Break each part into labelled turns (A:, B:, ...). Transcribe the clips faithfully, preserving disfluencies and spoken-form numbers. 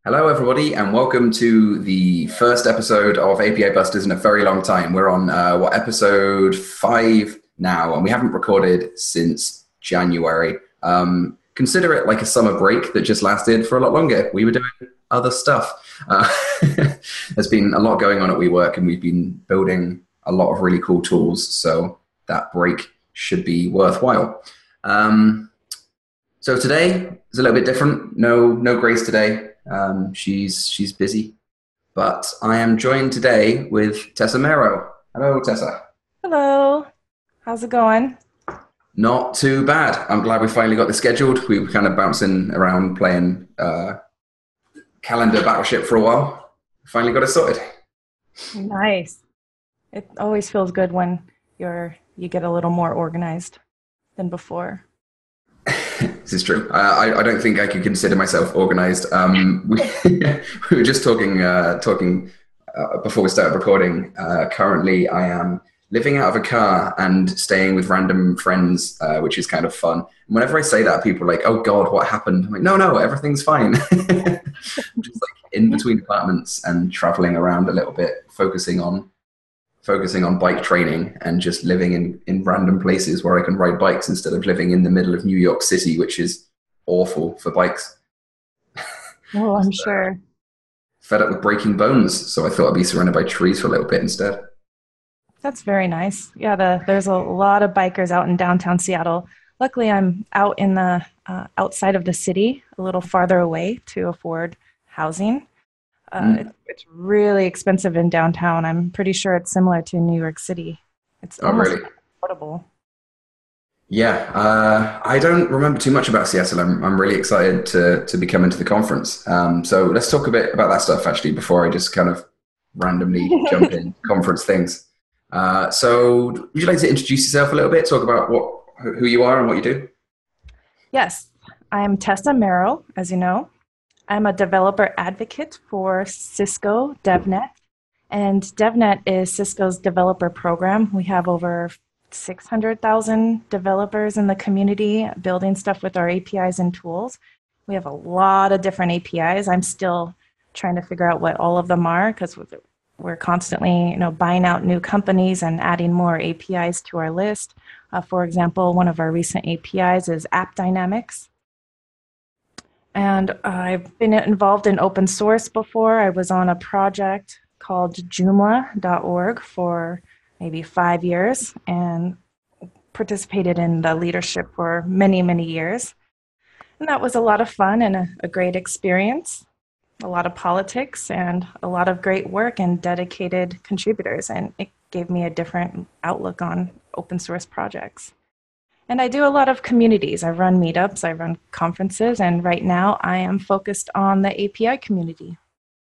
A: Hello, everybody, and welcome to the first episode of A P I Busters in a very long time. We're on, uh, what, episode five now, and we haven't recorded since January. Um, consider it like a summer break that just lasted for a lot longer. We were doing other stuff. Uh, there's been a lot going on at WeWork, and we've been building a lot of really cool tools, so that break should be worthwhile. Um, so today is a little bit different. No, no Grace today. Um, she's she's busy, but I am joined today with Tessa Mero. Hello, Tessa.
B: Hello. How's it going?
A: Not too bad. I'm glad we finally got this scheduled. We were kind of bouncing around playing uh, calendar Battleship for a while. Finally got it sorted.
B: Nice. It always feels good when you're you get a little more organized than before.
A: This is true. Uh, I, I don't think I could consider myself organized. Um, we, we were just talking uh, talking uh, before we started recording. Uh, currently, I am living out of a car and staying with random friends, uh, which is kind of fun. And whenever I say that, people are like, "Oh God, what happened?" I'm like, "No, no, everything's fine." I'm just like in between apartments and traveling around a little bit, focusing on focusing on bike training and just living in, in random places where I can ride bikes instead of living in the middle of New York City, which is awful for bikes.
B: Oh, I'm so, sure.
A: Fed up with breaking bones, so I thought I'd be surrounded by trees for a little bit instead.
B: That's very nice. Yeah, the, there's a lot of bikers out in downtown Seattle. Luckily, I'm out in the uh, outside of the city, a little farther away to afford housing. Uh, mm. it, it's really expensive in downtown. I'm pretty sure it's similar to New York City. It's
A: oh,
B: almost
A: really?
B: affordable.
A: Yeah, uh, I don't remember too much about Seattle. I'm I'm really excited to to be coming to the conference. Um, so let's talk a bit about that stuff actually before I just kind of randomly jump in conference things. Uh, so would you like to introduce yourself a little bit? Talk about what who you are and what you do?
B: Yes, I'm Tessa Merrill, as you know. I'm a developer advocate for Cisco DevNet, and DevNet is Cisco's developer program. We have over six hundred thousand developers in the community building stuff with our A P Is and tools. We have a lot of different A P Is. I'm still trying to figure out what all of them are because we're constantly, you know, buying out new companies and adding more A P Is to our list. Uh, for example, one of our recent A P Is is AppDynamics. And I've been involved in open source before. I was on a project called Joomla dot org for maybe five years and participated in the leadership for many, many years. And that was a lot of fun and a, a great experience, a lot of politics and a lot of great work and dedicated contributors. And it gave me a different outlook on open source projects. And I do a lot of communities. I run meetups, I run conferences, and right now I am focused on the A P I community.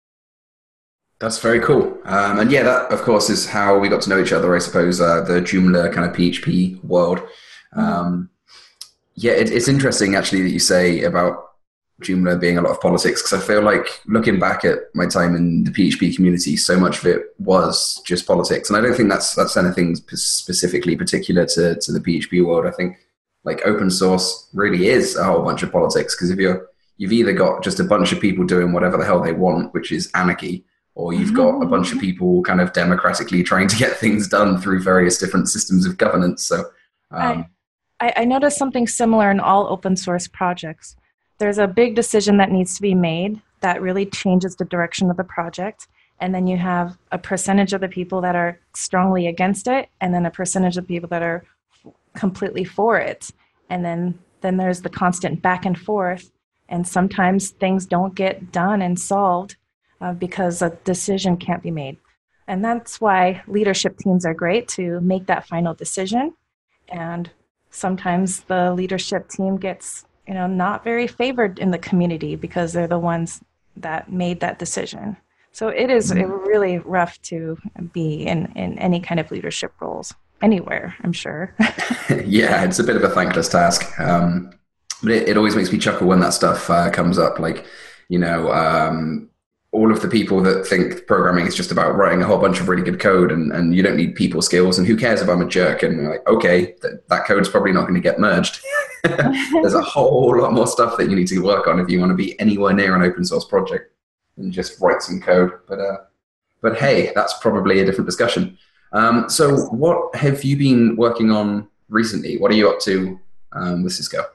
A: That's very cool. Um, and yeah, that of course is how we got to know each other, I suppose, uh, the Joomla kind of P H P world. Um, yeah, it, it's interesting actually that you say about Joomla being a lot of politics, because I feel like looking back at my time in the P H P community, so much of it was just politics. And I don't think that's that's anything specifically particular to, to the P H P world. I think like open source really is a whole bunch of politics, because if you're, you've either got just a bunch of people doing whatever the hell they want, which is anarchy, or you've got a bunch of people kind of democratically trying to get things done through various different systems of governance. So um,
B: I, I noticed something similar in all open source projects. There's a big decision that needs to be made that really changes the direction of the project. And then you have a percentage of the people that are strongly against it, and then a percentage of people that are completely for it. And then, then there's the constant back and forth. And sometimes things don't get done and solved uh, because a decision can't be made. And that's why leadership teams are great, to make that final decision. And sometimes the leadership team gets you know, not very favored in the community because they're the ones that made that decision. So it is really rough to be in, in any kind of leadership roles, anywhere, I'm sure.
A: Yeah, it's a bit of a thankless task. Um, but it, it always makes me chuckle when that stuff uh, comes up. Like, you know, um, all of the people that think programming is just about writing a whole bunch of really good code and, and you don't need people skills and who cares if I'm a jerk? And you're like, okay, th- that code's probably not going to get merged. There's a whole lot more stuff that you need to work on if you want to be anywhere near an open source project. and just write some code. But uh, but hey, that's probably a different discussion. Um, so what have you been working on recently? What are you up to um, with Cisco?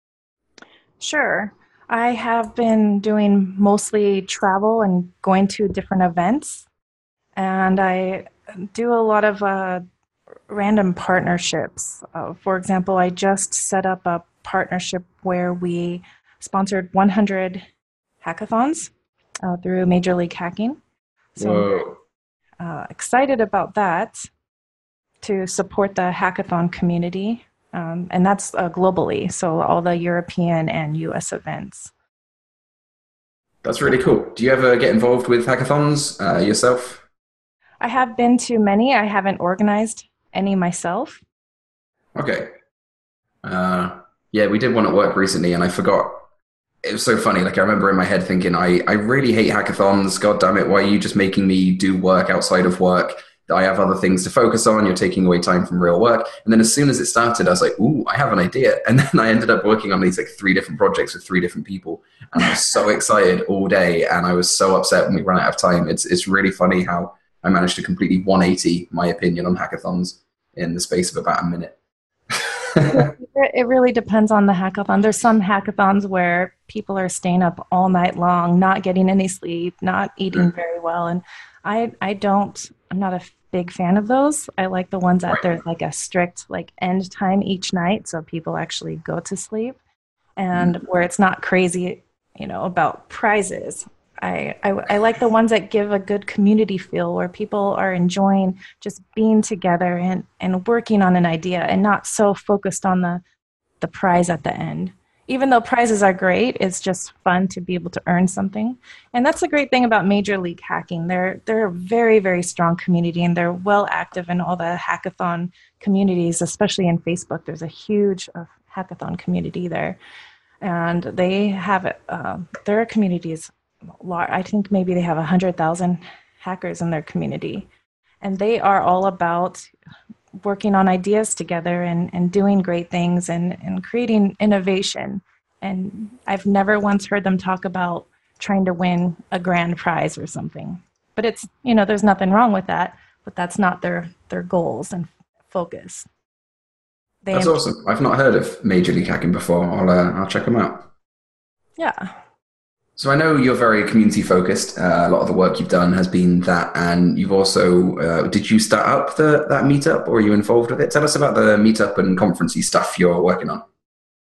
B: Sure. I have been doing mostly travel and going to different events, and I do a lot of uh, random partnerships. Uh, for example, I just set up a partnership where we sponsored one hundred hackathons uh, through Major League Hacking. So
A: Whoa.
B: I'm uh, excited about that to support the hackathon community. Um, and that's uh, globally, so all the European and U S events.
A: That's really cool. Do you ever get involved with hackathons uh, yourself?
B: I have been to many. I haven't organized any myself.
A: Okay. Uh, yeah, we did one at work recently, and I forgot. It was so funny. Like I remember in my head thinking, I, I really hate hackathons. God damn it! Why are you just making me do work outside of work? I have other things to focus on. You're taking away time from real work. And then as soon as it started, I was like, ooh, I have an idea. And then I ended up working on these like three different projects with three different people. And I was so excited all day. And I was so upset when we ran out of time. It's it's really funny how I managed to completely one eighty my opinion on hackathons in the space of about a minute.
B: It really depends on the hackathon. There's some hackathons where people are staying up all night long, not getting any sleep, not eating very well. And I I don't, I'm not a big fan of those. I like the ones that
A: Right.
B: there's like a strict like end time each night so people actually go to sleep, and where it's not crazy, you know, about prizes. I, I, I like the ones that give a good community feel where people are enjoying just being together and, and working on an idea and not so focused on the, the prize at the end. Even though prizes are great, it's just fun to be able to earn something. And that's the great thing about Major League Hacking. They're, they're a very, very strong community, and they're well active in all the hackathon communities, especially in Facebook. There's a huge uh, hackathon community there. And they have, uh, their community is large. I think maybe they have one hundred thousand hackers in their community. And they are all about working on ideas together and, and doing great things and, and creating innovation. And I've never once heard them talk about trying to win a grand prize or something. But it's, you know, there's nothing wrong with that, but that's not their, their goals and focus. They
A: That's awesome. I've not heard of Major League Hacking before. I'll uh, I'll check them out.
B: Yeah.
A: So I know you're very community focused. Uh, a lot of the work you've done has been that, and you've also uh, did you start up the that meetup, or are you involved with it? Tell us about the meetup and conferencey stuff you're working on.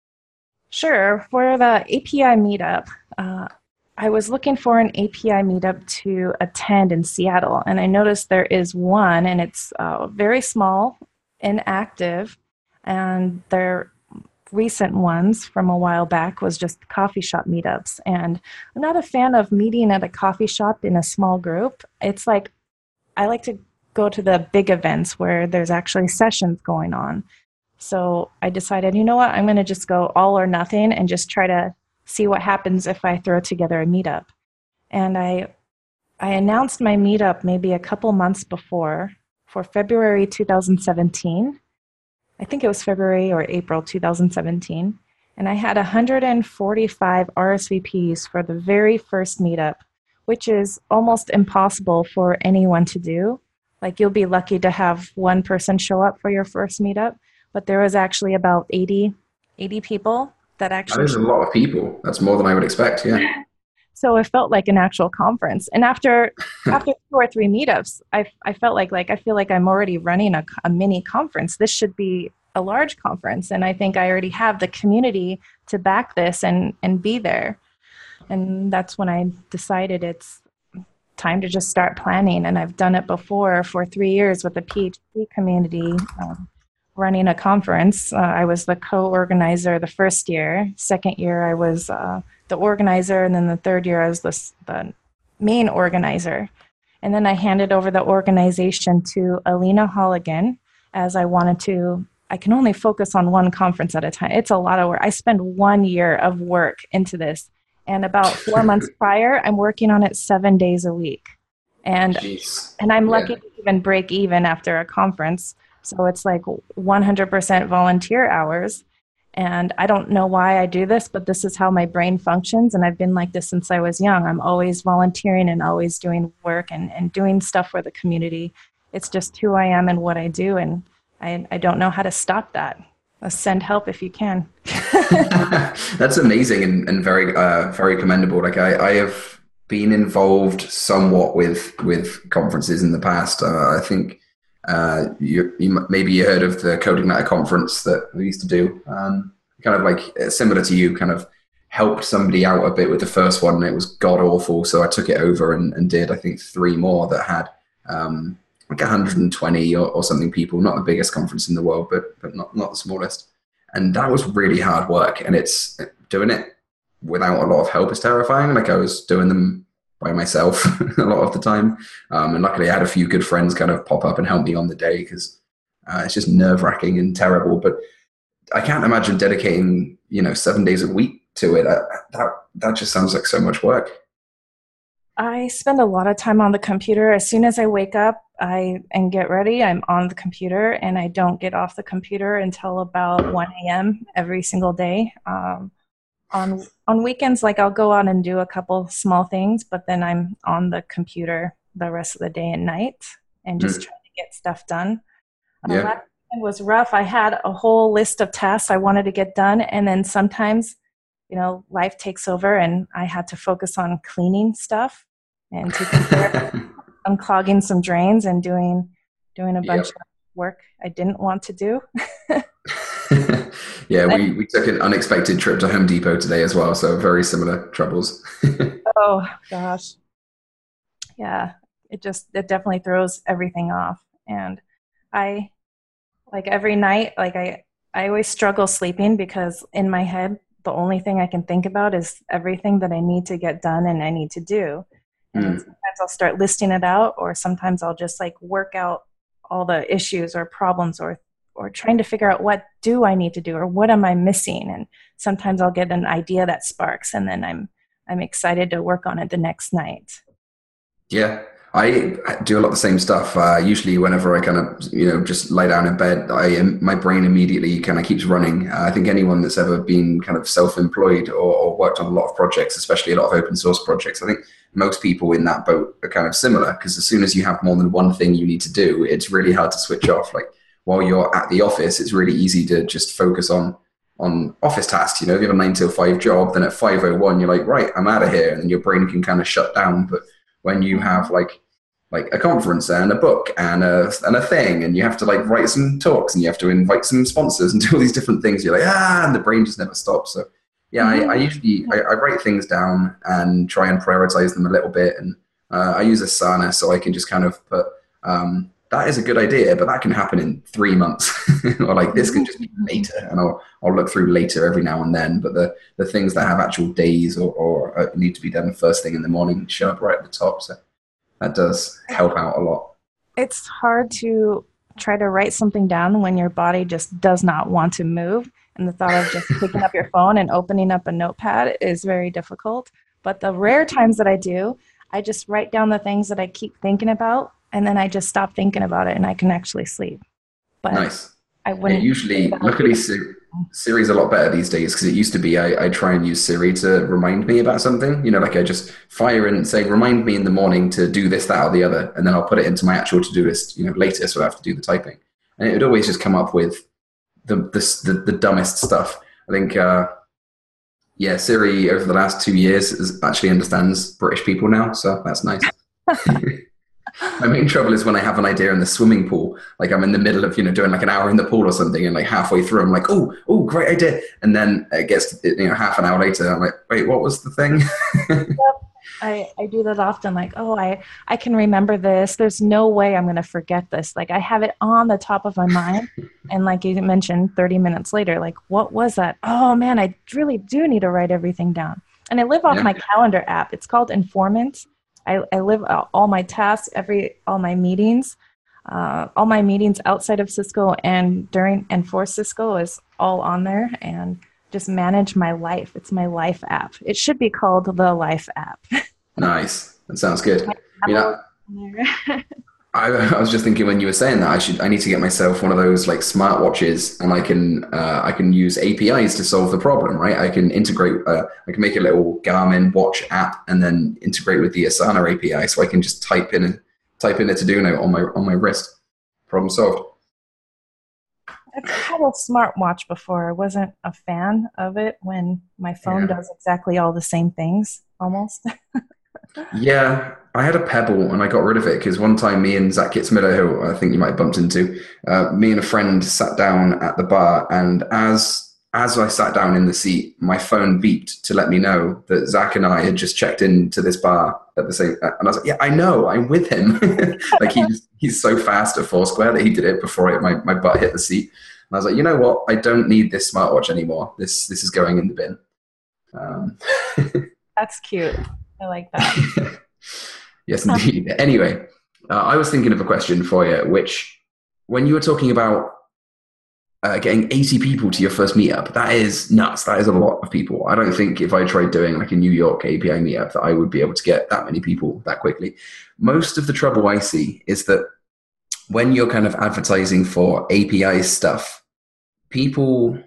B: Sure. For the A P I meetup, uh, I was looking for an A P I meetup to attend in Seattle, and I noticed there is one, and it's uh, very small, inactive, and their recent ones from a while back was just coffee shop meetups. And I'm not a fan of meeting at a coffee shop in a small group. It's like I like to go to the big events where there's actually sessions going on. So I decided, you know what, I'm going to just go all or nothing and just try to see what happens if I throw together a meetup. And I I announced my meetup maybe a couple months before for February two thousand seventeen. I think it was February or April two thousand seventeen. And I had one hundred forty-five R S V Ps for the very first meetup, which is almost impossible for anyone to do. Like you'll be lucky to have one person show up for your first meetup, but there was actually about eighty, eighty people that
A: That
B: actually
A: is a lot of people. That's more than I would expect. Yeah.
B: So it felt like an actual conference. And after after two or three meetups, I, I felt like like I feel like I'm already running a, a mini conference. This should be a large conference, and I think I already have the community to back this and and be there. And that's when I decided it's time to just start planning. And I've done it before for three years with the P H P community. Um, running a conference. Uh, I was the co-organizer the first year. Second year, I was uh, the organizer, and then the third year, I was the, the main organizer. And then I handed over the organization to Alina Holligan, as I wanted to. I can only focus on one conference at a time. It's a lot of work. I spend one year of work into this, and about four months prior, I'm working on it seven days a week. And
A: Jeez.
B: and I'm lucky
A: Yeah.
B: to even break even after a conference. So it's like one hundred percent volunteer hours. And I don't know why I do this, but this is how my brain functions. And I've been like this since I was young. I'm always volunteering and always doing work and, and doing stuff for the community. It's just who I am and what I do. And I, I don't know how to stop that. Uh, send help if you can.
A: That's amazing and, and very, uh, very commendable. Like I, I have been involved somewhat with, with conferences in the past. Uh, I think Uh, you, you maybe you heard of the Coding Matter conference that we used to do. Um, kind of like similar to you, kind of helped somebody out a bit with the first one. And it was god awful, so I took it over and, and did I think three more that had um, like one hundred twenty or, or something people. Not the biggest conference in the world, but but not not the smallest. And that was really hard work. And it's doing it without a lot of help is terrifying. Like I was doing them by myself a lot of the time. Um, and luckily I had a few good friends kind of pop up and help me on the day because uh, it's just nerve wracking and terrible. But I can't imagine dedicating, you know, seven days a week to it. I, that, that just sounds like so much work.
B: I spend a lot of time on the computer. As soon as I wake up I and get ready, I'm on the computer, and I don't get off the computer until about one a.m. every single day. Um, on on weekends, like I'll go out and do a couple small things, but then I'm on the computer the rest of the day and night and just mm. trying to get stuff done. Uh,
A: yeah.
B: Last weekend was rough. I had a whole list of tasks I wanted to get done, and then sometimes, you know, life takes over, and I had to focus on cleaning stuff and taking care of unclogging some drains and doing doing a bunch yep. of work I didn't want to do.
A: Yeah, we, we took an unexpected trip to Home Depot today as well, so very similar troubles.
B: Oh, gosh. Yeah, it just, it definitely throws everything off. And I, like every night, like I, I always struggle sleeping because in my head, the only thing I can think about is everything that I need to get done and I need to do. And mm. sometimes I'll start listing it out, or sometimes I'll just like work out all the issues or problems or or trying to figure out what do I need to do or what am I missing. And sometimes I'll get an idea that sparks, and then I'm I'm excited to work on it the next night.
A: Yeah, I do a lot of the same stuff. Uh, usually whenever I kind of, you know, just lie down in bed, I my brain immediately kind of keeps running. Uh, I think anyone that's ever been kind of self-employed or, or worked on a lot of projects, especially a lot of open source projects, I think most people in that boat are kind of similar, because as soon as you have more than one thing you need to do, it's really hard to switch off. Like, while you're at the office, it's really easy to just focus on on office tasks. You know, if you have a nine till five job, then at five oh one, you're like, right, I'm out of here. And then your brain can kind of shut down. But when you have like like a conference and a book and a, and a thing, and you have to like write some talks and you have to invite some sponsors and do all these different things, you're like, ah, and the brain just never stops. So yeah, I, I usually, I, I write things down and try and prioritize them a little bit. And uh, I use Asana so I can just kind of put, um, that is a good idea, but that can happen in three months. Or like this can just be later, and I'll I'll look through later every now and then. But the, the things that have actual days or, or uh, need to be done first thing in the morning show up right at the top. So that does help out a lot.
B: It's hard to try to write something down when your body just does not want to move. And the thought of just picking up your phone and opening up a notepad is very difficult. But the rare times that I do, I just write down the things that I keep thinking about, and then I just stop thinking about it, and I can actually sleep. But
A: nice.
B: I wouldn't.
A: It usually, luckily, Siri, Siri's a lot better these days, because it used to be I, I try and use Siri to remind me about something. You know, like I just fire and say, remind me in the morning to do this, that, or the other, and then I'll put it into my actual to-do list, you know, later, so I have to do the typing. And it would always just come up with the the, the, the dumbest stuff. I think, uh, yeah, Siri over the last two years is, actually understands British people now, so that's nice. My main trouble is when I have an idea in the swimming pool, like I'm in the middle of, you know, doing like an hour in the pool or something, and like halfway through I'm like, oh, oh, great idea. And then it gets, you know, half an hour later, I'm like, wait, what was the thing?
B: Yep. I, I do that often. Like, oh, I, I can remember this. There's no way I'm going to forget this. Like I have it on the top of my mind. And like you mentioned, thirty minutes later, like, what was that? Oh man, I really do need to write everything down. And I live off yeah. my calendar app. It's called Informant. I, I live all my tasks, every all my meetings, uh, all my meetings outside of Cisco and during and for Cisco is all on there, and just manage my life. It's my life app. It should be called the Life app.
A: Nice. That sounds good. You know, I, I was just thinking when you were saying that I should I need to get myself one of those like smartwatches, and I can uh, I can use A P Is to solve the problem, right? I can integrate uh, I can make a little Garmin watch app and then integrate with the Asana A P I, so I can just type in a type in a to do note on my on my wrist. Problem solved.
B: I've had a smartwatch before. I wasn't a fan of it when my phone
A: Yeah.
B: does exactly all the same things almost.
A: Yeah, I had a Pebble and I got rid of it because one time me and Zach Kitzmiller, who I think you might have bumped into, uh, me and a friend sat down at the bar, and as as I sat down in the seat, my phone beeped to let me know that Zach and I had just checked into this bar at the same. And I was like, "Yeah, I know, I'm with him." Like he's he's so fast at Foursquare that he did it before it, my my butt hit the seat. And I was like, "You know what? I don't need this smartwatch anymore. This this is going in the bin." Um,
B: That's cute. I like that.
A: Yes, indeed. Anyway, uh, I was thinking of a question for you, which when you were talking about uh, getting eighty people to your first meetup, that is nuts. That is a lot of people. I don't think if I tried doing like a New York A P I meetup that I would be able to get that many people that quickly. Most of the trouble I see is that when you're kind of advertising for A P I stuff, people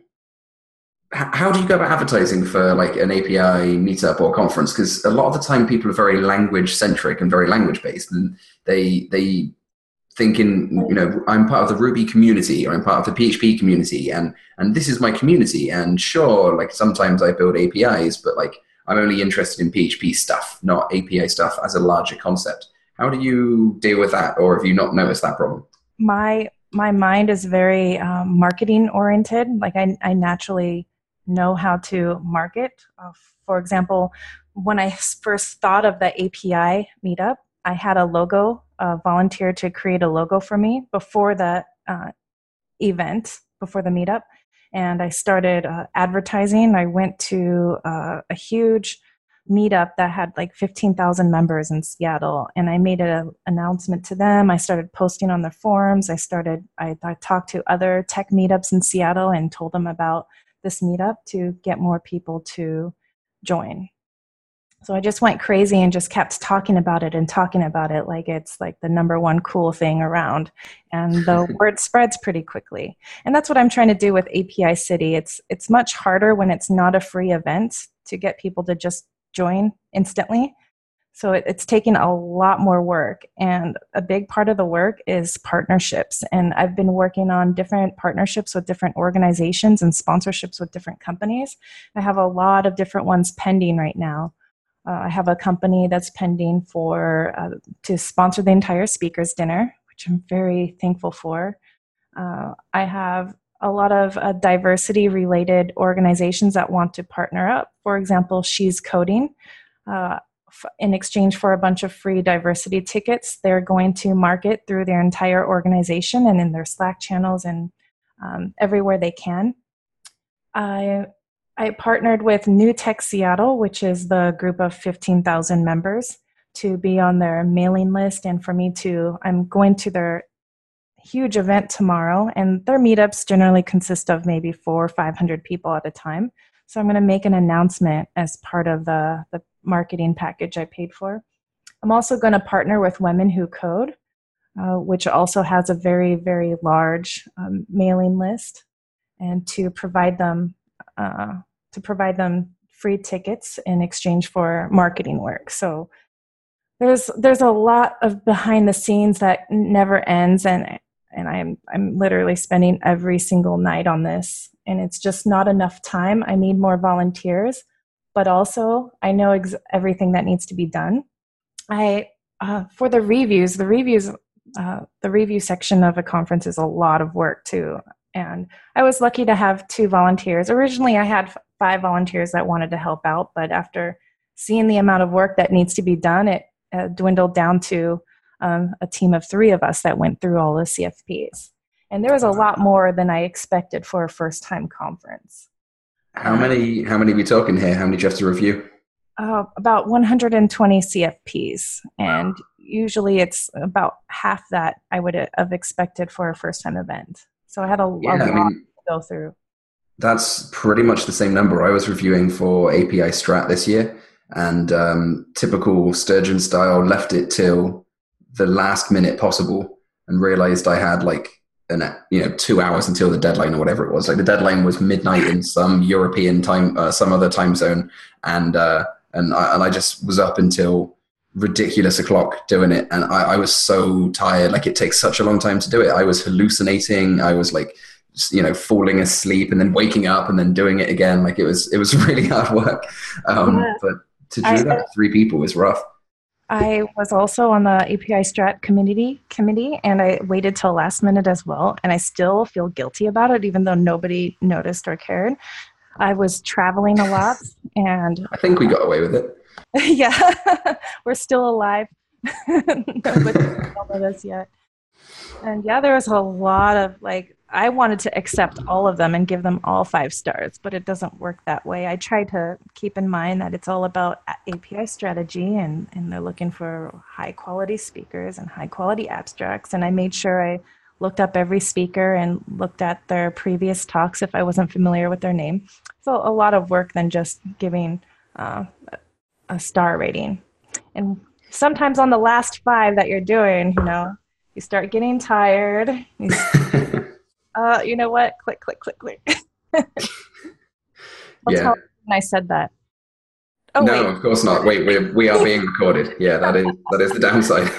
A: how do you go about advertising for like an A P I meetup or conference? Because a lot of the time people are very language centric and very language based, and they they thinking, you know, I'm part of the Ruby community or I'm part of the P H P community, and and this is my community. And sure, like sometimes I build A P Is, but like I'm only interested in P H P stuff, not A P I stuff as a larger concept. How do you deal with that, or have you not noticed that problem?
B: My my mind is very um, marketing oriented. Like I, I naturally know how to market. Uh, for example, when I first thought of the A P I meetup, I had a logo, a volunteer to create a logo for me before the uh, event, before the meetup. And I started uh, advertising. I went to uh, a huge meetup that had like fifteen thousand members in Seattle. And I made an announcement to them. I started posting on their forums. I started, I, I talked to other tech meetups in Seattle and told them about this meetup to get more people to join. So I just went crazy and just kept talking about it and talking about it like it's like the number one cool thing around. And the word spreads pretty quickly. And that's what I'm trying to do with A P I City. It's it's much harder when it's not a free event to get people to just join instantly. So it, it's taking a lot more work. And a big part of the work is partnerships. And I've been working on different partnerships with different organizations and sponsorships with different companies. I have a lot of different ones pending right now. Uh, I have a company that's pending for uh, to sponsor the entire speakers dinner, which I'm very thankful for. Uh, I have a lot of uh, diversity-related organizations that want to partner up. For example, She's Coding. Uh, f- in exchange for a bunch of free diversity tickets, they're going to market through their entire organization and in their Slack channels and um, everywhere they can. I I partnered with New Tech Seattle, which is the group of fifteen thousand members, to be on their mailing list and for me to, I'm going to their huge event tomorrow, and their meetups generally consist of maybe four or five hundred people at a time. So I'm going to make an announcement as part of the, the marketing package I paid for. I'm also going to partner with Women Who Code, uh, which also has a very, very large um, mailing list, and to provide them uh, to provide them free tickets in exchange for marketing work. So there's there's a lot of behind the scenes that never ends, and and I'm I'm literally spending every single night on this, and it's just not enough time. I need more volunteers, but also I know ex- everything that needs to be done. I uh, for the reviews, the reviews, uh, the review section of a conference is a lot of work too. And I was lucky to have two volunteers. Originally, I had f- five volunteers that wanted to help out, but after seeing the amount of work that needs to be done, it uh, dwindled down to um, a team of three of us that went through all the C F Ps. And there was a lot more than I expected for a first-time conference.
A: How many? How many are we talking here? How many do you have to review?
B: Uh, about one hundred twenty C F Ps, and usually it's about half that I would have expected for a first-time event. So I had a, a
A: Yeah,
B: lot
A: I mean,
B: to go through.
A: that's pretty much the same number I was reviewing for A P I Strat this year, and um, typical Sturgeon style left it till the last minute possible and realized I had like an you know two hours until the deadline or whatever it was. Like the deadline was midnight in some European time, uh, some other time zone, and uh, and I, and I just was up until ridiculous o'clock doing it, and I, I was so tired. Like it takes such a long time to do it. I was hallucinating. I was like, you know, falling asleep and then waking up and then doing it again. Like it was, it was really hard work. Um, yeah. But to do I, that with three people was rough.
B: I was also on the A P I Strat committee committee, and I waited till last minute as well. And I still feel guilty about it, even though nobody noticed or cared. I was traveling a lot, and
A: I think we got away with it.
B: Yeah, we're still alive. Nobody told us yet. And yeah, there was a lot of like, I wanted to accept all of them and give them all five stars, but it doesn't work that way. I try to keep in mind that it's all about A P I strategy, and, and they're looking for high quality speakers and high quality abstracts. And I made sure I looked up every speaker and looked at their previous talks if I wasn't familiar with their name. So a lot of work than just giving uh, a star rating. And sometimes on the last five that you're doing, you know, you start getting tired. You, uh, you know what? Click, click, click, click. I'll
A: yeah.
B: tell you when I said that.
A: Oh, no, wait. Of course not. Wait, we we are being recorded. Yeah, that is that is the downside.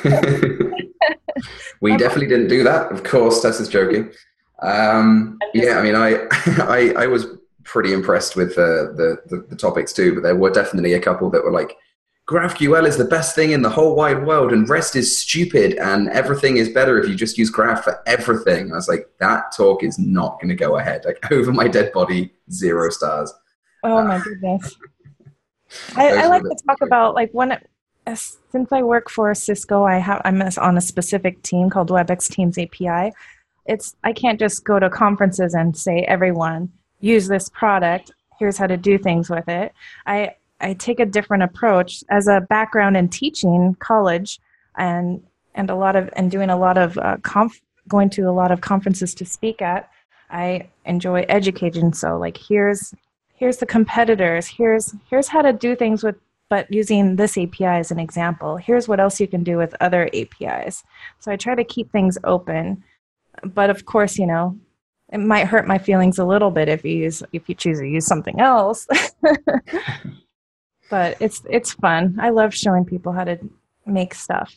A: We definitely didn't do that. Of course, Tess is joking. Um, yeah, I mean, I, I I was pretty impressed with uh, the, the the topics too, but there were definitely a couple that were like, GraphQL is the best thing in the whole wide world, and REST is stupid, and everything is better if you just use Graph for everything. I was like, that talk is not going to go ahead. Like, over my dead body, zero stars.
B: Oh my uh, goodness. I, I like to talk about like when, it, since I work for Cisco, I have I'm on a specific team called WebEx Teams A P I. It's I can't just go to conferences and say, everyone use this product. Here's how to do things with it. I I take a different approach as a background in teaching college and and a lot of and doing a lot of uh, conf, going to a lot of conferences to speak at. I enjoy education. So like here's here's the competitors. Here's here's how to do things with, but using this A P I as an example. Here's what else you can do with other A P Is. So I try to keep things open, but of course, you know, it might hurt my feelings a little bit if you use if you choose to use something else. But it's it's fun. I love showing people how to make stuff.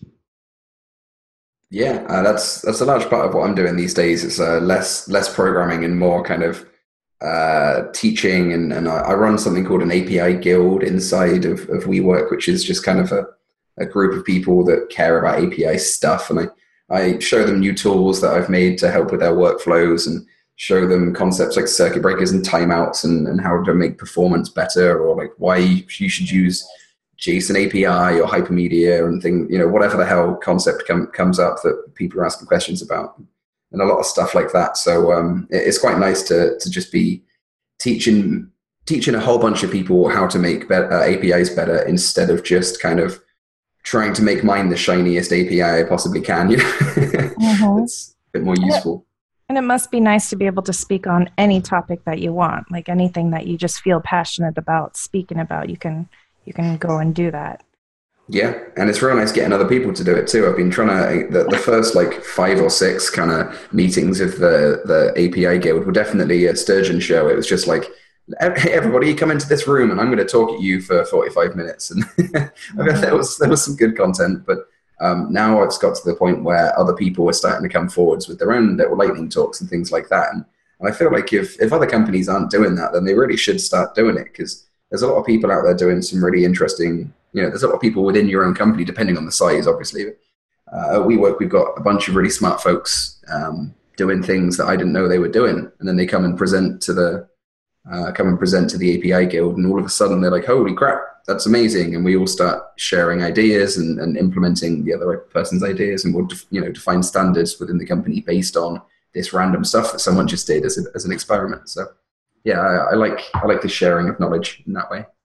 A: Yeah, uh, that's that's a large part of what I'm doing these days. It's uh, less less programming and more kind of uh, teaching. And, and I, I run something called an A P I guild inside of, of WeWork, which is just kind of a, a group of people that care about A P I stuff. And I, I show them new tools that I've made to help with their workflows, and show them concepts like circuit breakers and timeouts, and, and how to make performance better, or like why you should use JSON A P I or Hypermedia and thing, you know, whatever the hell concept com- comes up that people are asking questions about, and a lot of stuff like that. So um, it, it's quite nice to to just be teaching teaching a whole bunch of people how to make be- uh, A P Is better, instead of just kind of trying to make mine the shiniest A P I I possibly can. You know, mm-hmm. It's a bit more useful.
B: And it must be nice to be able to speak on any topic that you want, like anything that you just feel passionate about speaking about. You can you can go and do that.
A: Yeah, and it's real nice getting other people to do it too. I've been trying to the, the first like five or six kind of meetings of the the A P I Guild were definitely a Sturgeon show. It was just like, hey, everybody, come into this room, and I'm going to talk at you for forty-five minutes. And mm-hmm. there was there was some good content, but. Um, now it's got to the point where other people are starting to come forwards with their own little lightning talks and things like that. And, and I feel like if, if other companies aren't doing that, then they really should start doing it, because there's a lot of people out there doing some really interesting, you know, there's a lot of people within your own company, depending on the size, obviously. Uh, at WeWork, we've got a bunch of really smart folks um, doing things that I didn't know they were doing. And then they come and present to the, uh, come and present to the A P I Guild, and all of a sudden they're like, holy crap, that's amazing. And we all start sharing ideas and, and implementing the other person's ideas, and we'll def, you know define standards within the company based on this random stuff that someone just did as, a, as an experiment. So yeah, I, I like I like the sharing of knowledge in that way.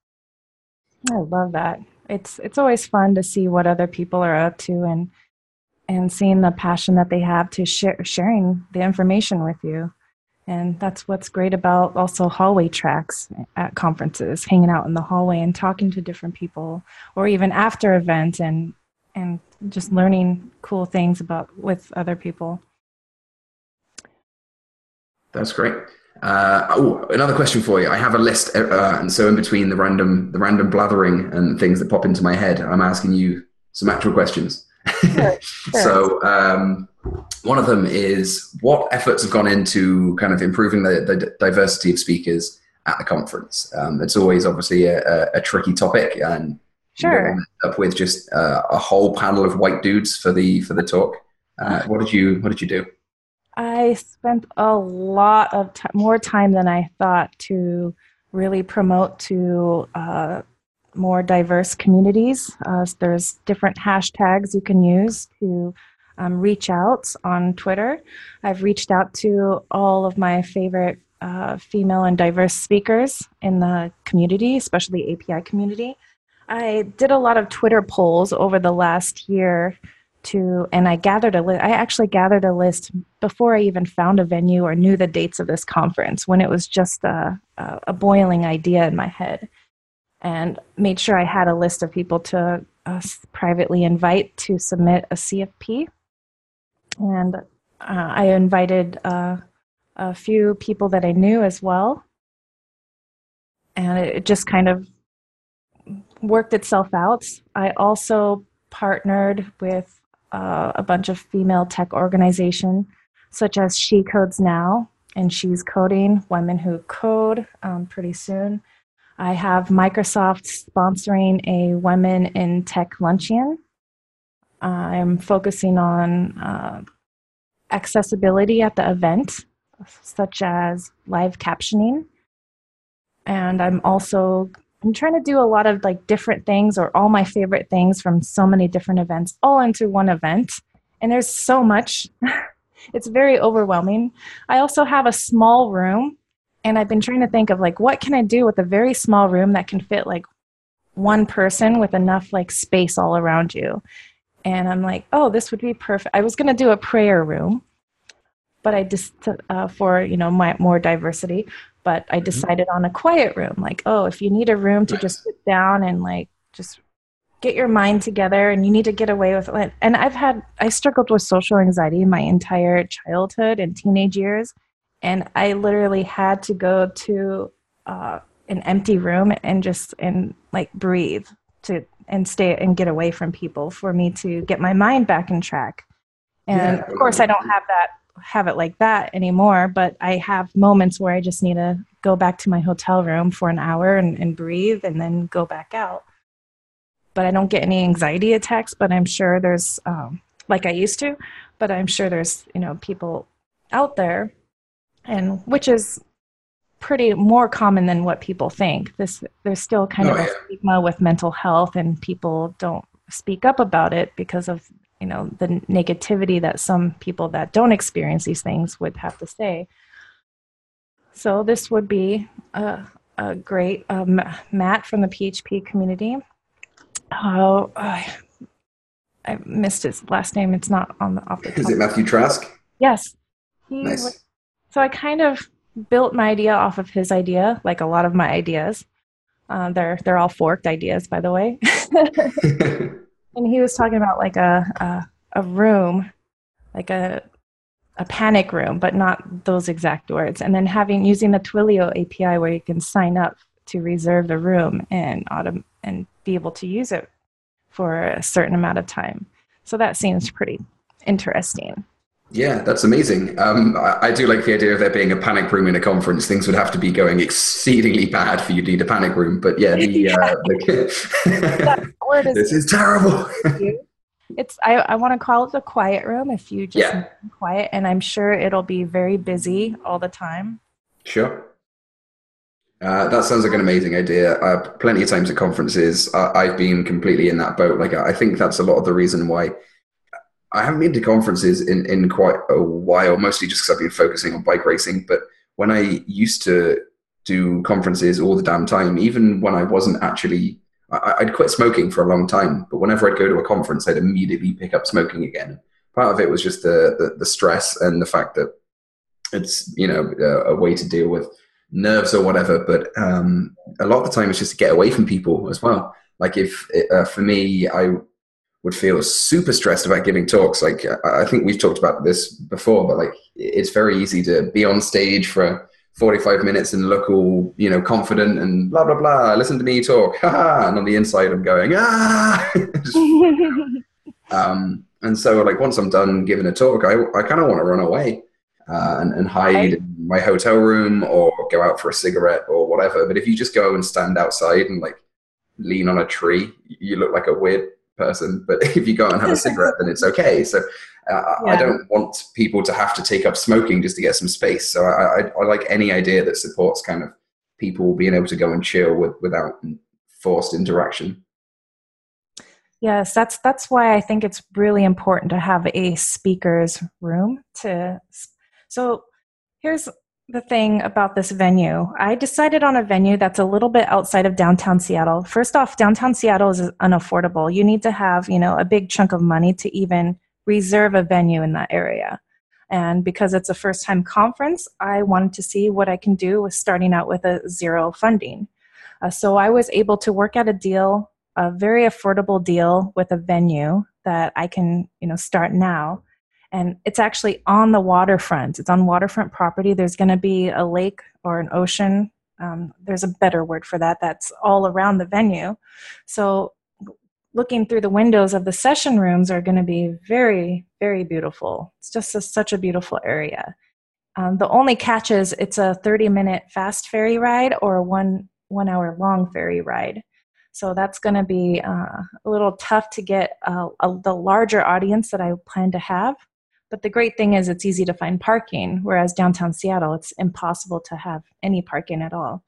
B: I love that. It's it's always fun to see what other people are up to, and and seeing the passion that they have to share sharing the information with you. And that's what's great about also hallway tracks at conferences, hanging out in the hallway and talking to different people, or even after event and and just learning cool things about with other people.
A: That's great. Uh, oh, another question for you. I have a list, uh, and so in between the random the random blathering and things that pop into my head, I'm asking you some actual questions.
B: Sure, sure.
A: So um, one of them is, what efforts have gone into kind of improving the, the diversity of speakers at the conference? Um, it's always obviously a, a, a tricky topic, and you don't
B: Sure.
A: want to end up with just uh, a whole panel of white dudes for the for the talk. Uh, what did you What did you do?
B: I spent a lot of time, more time than I thought, to really promote to uh, more diverse communities. Uh, there's different hashtags you can use to um, reach out on Twitter. I've reached out to all of my favorite uh, female and diverse speakers in the community, especially the A P I community. I did a lot of Twitter polls over the last year to, and I gathered a list. I actually gathered a list before I even found a venue or knew the dates of this conference, when it was just a, a, a boiling idea in my head, and made sure I had a list of people to uh, privately invite to submit a C F P. And uh, I invited uh, a few people that I knew as well. And it, it just kind of worked itself out. I also partnered with uh, a bunch of female tech organizations, such as She Codes Now and She's Coding, Women Who Code, um, pretty soon. I have Microsoft sponsoring a Women in Tech Luncheon. I'm focusing on uh, accessibility at the event, such as live captioning. And I'm also I'm trying to do a lot of like different things, or all my favorite things from so many different events, all into one event. And there's so much. It's very overwhelming. I also have a small room, and I've been trying to think of like, what can I do with a very small room that can fit like one person with enough like space all around you. And I'm like, oh, this would be perfect. I was going to do a prayer room, but I just, uh, for, you know, my more diversity, but I decided on a quiet room. Like, oh, if you need a room to just sit down and like, just get your mind together, and you need to get away with it. And I've had, I struggled with social anxiety my entire childhood and teenage years. And I literally had to go to uh, an empty room and just, and like breathe to, and stay and get away from people for me to get my mind back in track. And
A: Yeah.
B: of course I don't have that, have it like that anymore, but I have moments where I just need to go back to my hotel room for an hour and, and breathe, and then go back out. But I don't get any anxiety attacks, but I'm sure there's, um, like I used to, but I'm sure there's, you know, people out there, and which is pretty more common than what people think. This, there's still kind
A: Oh,
B: of a
A: yeah.
B: stigma with mental health, and people don't speak up about it because of, you know, the negativity that some people that don't experience these things would have to say. So this would be a, a great, um, Matt from the P H P community. Oh, I, I missed his last name. It's not on the off the top.
A: Is it Matthew Trask?
B: Yes. He
A: Nice.
B: was, so I kind of built my idea off of his idea, like a lot of my ideas. Uh, they're they're all forked ideas, by the way. And he was talking about like a, a a room, like a a panic room, but not those exact words. And then having using the Twilio A P I, where you can sign up to reserve the room and autom- and be able to use it for a certain amount of time. So that seems pretty interesting.
A: Yeah, that's amazing. Um, I, I do like the idea of there being a panic room in a conference. Things would have to be going exceedingly bad for you to need a panic room. But yeah, the, uh, the
B: word is
A: this is terrible.
B: It's I, I want to call it the quiet room, if you just
A: Yeah.
B: quiet, and I'm sure it'll be very busy all the time.
A: Sure. Uh, that sounds like an amazing idea. Uh, plenty of times at conferences, uh, I've been completely in that boat. Like, I think that's a lot of the reason why I haven't been to conferences in, in quite a while, mostly just because I've been focusing on bike racing. But when I used to do conferences all the damn time, even when I wasn't actually, I, I'd quit smoking for a long time. But whenever I'd go to a conference, I'd immediately pick up smoking again. Part of it was just the, the, the stress and the fact that it's, you know, a, a way to deal with nerves or whatever. But um, a lot of the time it's just to get away from people as well. Like if, uh, for me, I would feel super stressed about giving talks. Like I I think we've talked about this before, but like it's very easy to be on stage for forty-five minutes and look all, you know, confident and blah, blah, blah. Listen to me talk. Ha ha. And on the inside, I'm going, ah. um, and so like once I'm done giving a talk, I, I kind of want to run away uh, and, and hide in my hotel room or go out for a cigarette or whatever. But if you just go and stand outside and like lean on a tree, you look like a weird person. But if you go out and have a cigarette, then it's okay. So uh, yeah. I don't want people to have to take up smoking just to get some space. So I, I, I like any idea that supports kind of people being able to go and chill with, without forced interaction.
B: Yes, that's that's why I think it's really important to have a speaker's room to. So here's the thing about this venue. I decided on a venue that's a little bit outside of downtown Seattle. First off, downtown Seattle is unaffordable. You need to have, you know, a big chunk of money to even reserve a venue in that area. And because it's a first-time conference, I wanted to see what I can do with starting out with a zero funding. Uh, so I was able to work out a deal, a very affordable deal with a venue that I can, you know, start now. And it's actually on the waterfront. It's on waterfront property. There's going to be a lake or an ocean. Um, there's a better word for that. That's all around the venue. So looking through the windows of the session rooms are going to be very, very beautiful. It's just a, such a beautiful area. Um, the only catch is it's a thirty-minute fast ferry ride or a one, one hour long ferry ride. So that's going to be uh, a little tough to get uh, a, the larger audience that I plan to have. But the great thing is it's easy to find parking, whereas downtown Seattle, it's impossible to have any parking at all.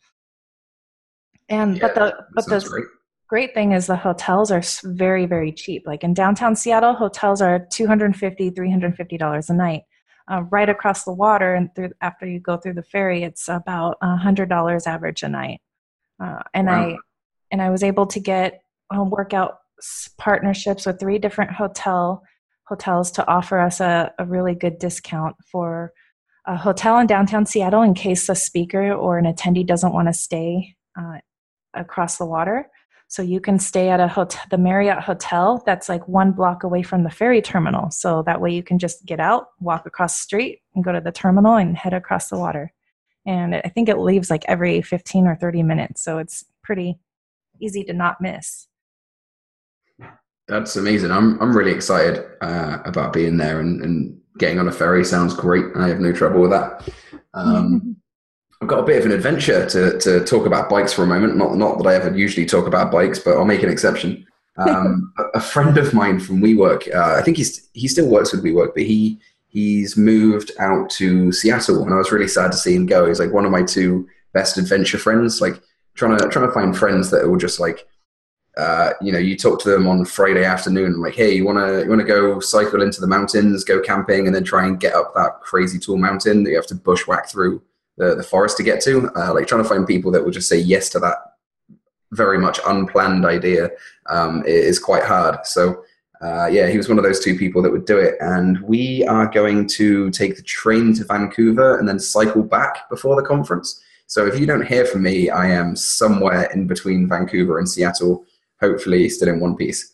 B: And yeah, but the but the great. great thing is the hotels are very, very cheap. Like in downtown Seattle, hotels are two hundred fifty dollars, three hundred fifty dollars a night. Uh, right across the water and through after you go through the ferry, it's about one hundred dollars average a night. Uh, and wow. I and I was able to get uh, work out partnerships with three different hotel hotels to offer us a, a really good discount for a hotel in downtown Seattle in case a speaker or an attendee doesn't want to stay uh, across the water. So you can stay at a hotel, the Marriott Hotel, that's like one block away from the ferry terminal. So that way you can just get out, walk across the street, and go to the terminal and head across the water. And I think it leaves like every fifteen or thirty minutes. So it's pretty easy to not miss.
A: That's amazing. I'm I'm really excited uh, about being there, and, and getting on a ferry sounds great. I have no trouble with that. Um, I've got a bit of an adventure to to talk about bikes for a moment. Not not that I ever usually talk about bikes, but I'll make an exception. Um, a, a friend of mine from WeWork, uh, I think he's he still works with WeWork, but he he's moved out to Seattle, and I was really sad to see him go. He's like one of my two best adventure friends. Like trying to trying to find friends that will just like. Uh, you know, you talk to them on Friday afternoon, like, hey, you want to you want to go cycle into the mountains, go camping, and then try and get up that crazy tall mountain that you have to bushwhack through the, the forest to get to. Uh, like trying to find people that will just say yes to that very much unplanned idea um, is quite hard. So, uh, yeah, he was one of those two people that would do it. And we are going to take the train to Vancouver and then cycle back before the conference. So if you don't hear from me, I am somewhere in between Vancouver and Seattle, hopefully still in one piece.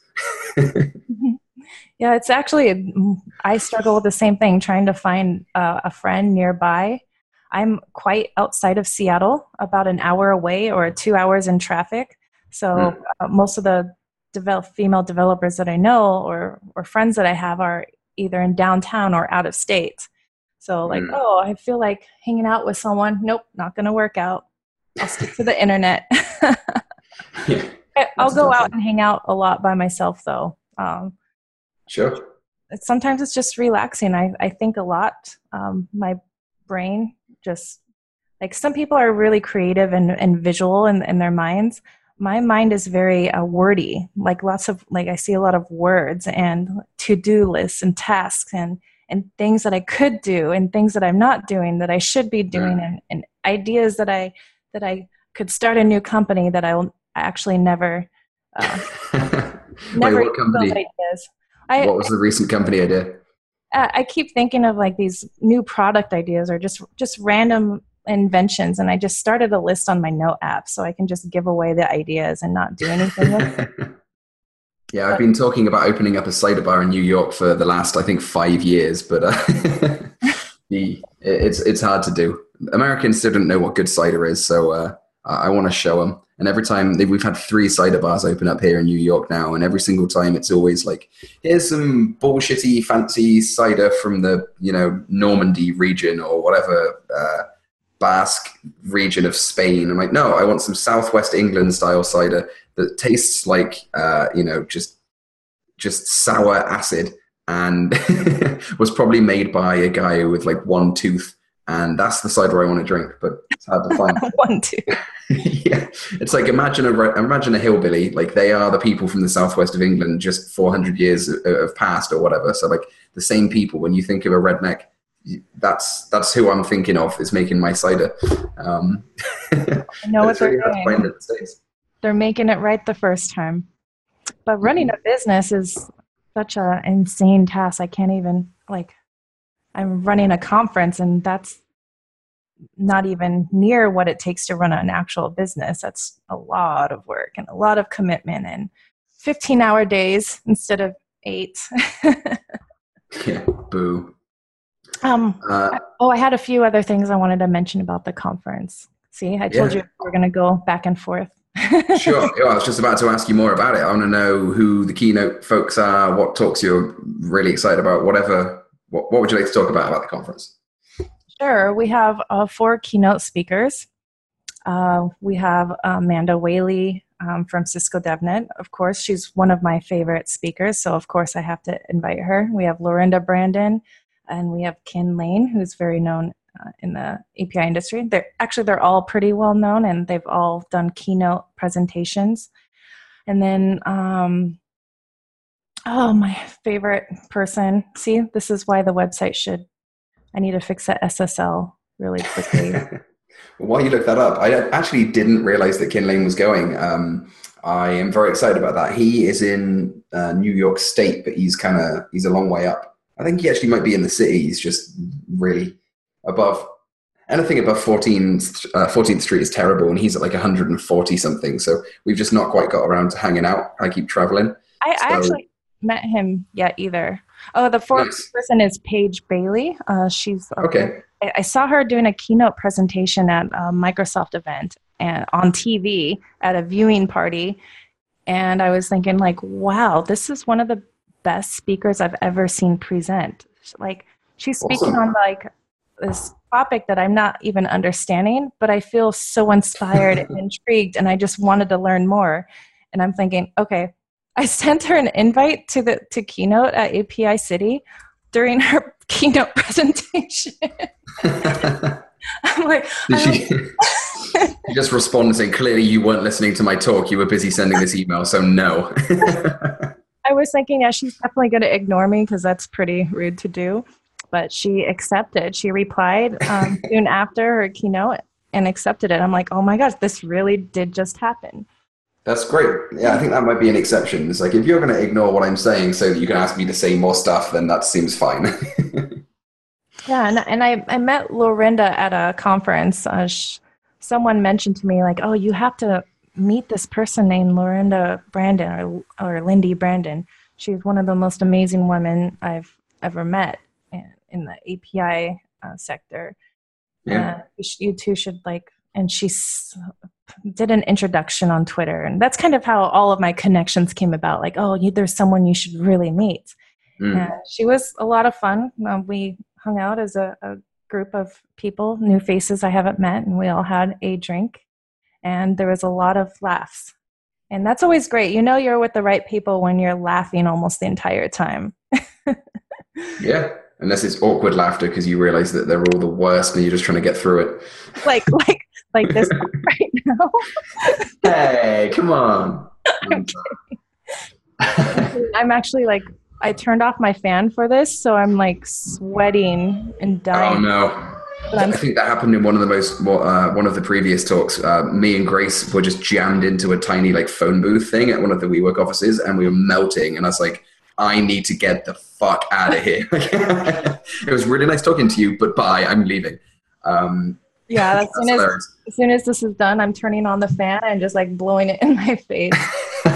B: Yeah, it's actually, I struggle with the same thing, trying to find uh, a friend nearby. I'm quite outside of Seattle, about an hour away or two hours in traffic. So mm. uh, most of the develop, female developers that I know or, or friends that I have are either in downtown or out of state. So like, mm. oh, I feel like hanging out with someone. Nope, not going to work out. I'll stick to the internet.
A: Yeah.
B: I'll go out and hang out a lot by myself, though. Um,
A: sure.
B: It's, sometimes it's just relaxing. I, I think a lot. Um, my brain just, like some people are really creative and, and visual in, in their minds. My mind is very uh, wordy, like lots of, like I see a lot of words and to-do lists and tasks and, and things that I could do and things that I'm not doing that I should be doing mm. and, and ideas that I, that I could start a new company that I will I actually never, uh, never
A: Wait, what company?
B: Ideas. I,
A: what was the recent company idea?
B: I, I keep thinking of like these new product ideas or just, just random inventions. And I just started a list on my note app so I can just give away the ideas and not do anything with it.
A: Yeah, I've
B: But
A: been talking about opening up a cider bar in New York for the last, I think, five years, but uh, the it's it's hard to do. Americans still don't know what good cider is, so uh, I, I want to show them. And every time they, we've had three cider bars open up here in New York now, and every single time it's always like, here's some bullshitty fancy cider from the you know Normandy region or whatever uh, Basque region of Spain. I'm like, no, I want some Southwest England style cider that tastes like uh, you know just just sour acid and was probably made by a guy with like one tooth. And that's the cider I want to drink, but it's hard to find.
B: one, two.
A: Yeah, it's like imagine a imagine a hillbilly. Like they are the people from the southwest of England, just four hundred years of past or whatever. So like the same people. When you think of a redneck, that's that's who I'm thinking of is making my cider. Um,
B: I know what they're
A: really hard to find
B: doing.
A: in the States.
B: They're making it right the first time. But running a business is such an insane task. I can't even, like, I'm running a conference, and that's not even near what it takes to run an actual business. That's a lot of work and a lot of commitment and fifteen hour days instead of eight.
A: Yeah, boo.
B: um,
A: Uh,
B: oh, I had a few other things I wanted to mention about the conference. See, I told
A: yeah.
B: you we're going to go back and forth.
A: Sure. Yeah, I was just about to ask you more about it. I want to know who the keynote folks are, what talks you're really excited about, whatever. What, what would you like to talk about about the conference?
B: Sure. We have uh, four keynote speakers. Uh, we have Amanda Whaley um, from Cisco DevNet. Of course, she's one of my favorite speakers, so of course I have to invite her. We have Lorinda Brandon, and we have Ken Lane, who's very known uh, in the A P I industry. They're actually they're all pretty well known, and they've all done keynote presentations. And then, um, oh, my favorite person. See, this is why the website should. I need to fix that S S L really quickly.
A: While you look that up, I actually didn't realize that Ken Lane was going. Um, I am very excited about that. He is in uh, New York State, but he's kind of he's a long way up. I think he actually might be in the city. He's just really above anything above fourteenth, uh, fourteenth Street is terrible, and he's at like one hundred forty something. So we've just not quite got around to hanging out. I keep traveling.
B: I,
A: so,
B: I actually met him yet either. Oh, the fourth
A: nice.
B: person is Paige Bailey. Uh, she's
A: okay.
B: I, I saw her doing a keynote presentation at a Microsoft event and on T V at a viewing party, and I was thinking like, wow, this is one of the best speakers I've ever seen present. Like she's speaking
A: Awesome.
B: on like this topic that I'm not even understanding, but I feel so inspired and intrigued, and I just wanted to learn more. And I'm thinking, okay. I sent her an invite to the to keynote at A P I City during her keynote presentation. I'm like,
A: Did she, you just respond saying, clearly you weren't listening to my talk. You were busy sending this email, so no.
B: I was thinking, yeah, she's definitely going to ignore me because that's pretty rude to do. But she accepted. She replied um, soon after her keynote and accepted it. I'm like, oh my gosh, this really did just happen.
A: That's great. Yeah, I think that might be an exception. It's like, if you're going to ignore what I'm saying so that you can ask me to say more stuff, then that seems fine.
B: Yeah, and, and I, I met Lorinda at a conference. Uh, sh- someone mentioned to me, like, oh, you have to meet this person named Lorinda Brandon or, or Lindy Brandon. She's one of the most amazing women I've ever met in, in the A P I uh, sector.
A: Yeah.
B: Uh, you, sh- you two should, like, and she's... did an introduction on Twitter, and that's kind of how all of my connections came about. Like, oh, you, there's someone you should really meet. Mm. And she was a lot of fun. Um, we hung out as a, a group of people, new faces I haven't met, and we all had a drink, and there was a lot of laughs. And that's always great. You know you're with the right people when you're laughing almost the entire time.
A: Yeah, unless it's awkward laughter because you realize that they're all the worst and you're just trying to get through it.
B: Like, like, like this right now.
A: Hey, come on.
B: I'm kidding. I'm actually like, I turned off my fan for this, so I'm like sweating and dying.
A: Oh no.
B: But I'm
A: I think that happened in one of the most, uh, one of the previous talks. Uh, me and Grace were just jammed into a tiny like phone booth thing at one of the WeWork offices, and we were melting. And I was like, I need to get the fuck out of here. It was really nice talking to you, but bye, I'm leaving. Um,
B: yeah, as soon as, as soon as this is done, I'm turning on the fan and just like blowing it in my face.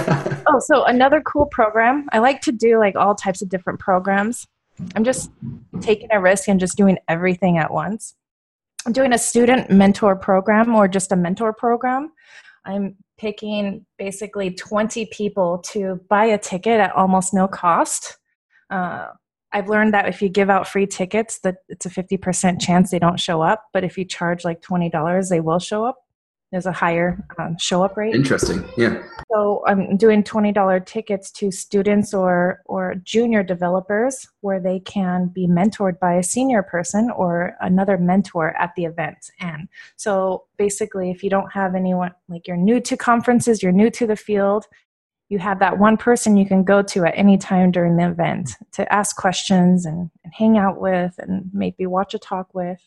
B: Oh, so another cool program. I like to do like all types of different programs. I'm just taking a risk and just doing everything at once. I'm doing a student mentor program or just a mentor program. I'm picking basically twenty people to buy a ticket at almost no cost. Uh, I've learned that if you give out free tickets, that it's a fifty percent chance they don't show up. But if you charge like twenty dollars, they will show up. There's a higher um, show up rate.
A: Interesting. Yeah.
B: So I'm doing twenty dollars tickets to students or, or junior developers where they can be mentored by a senior person or another mentor at the event. And so basically, if you don't have anyone, like you're new to conferences, you're new to the field, you have that one person you can go to at any time during the event to ask questions and, and hang out with and maybe watch a talk with.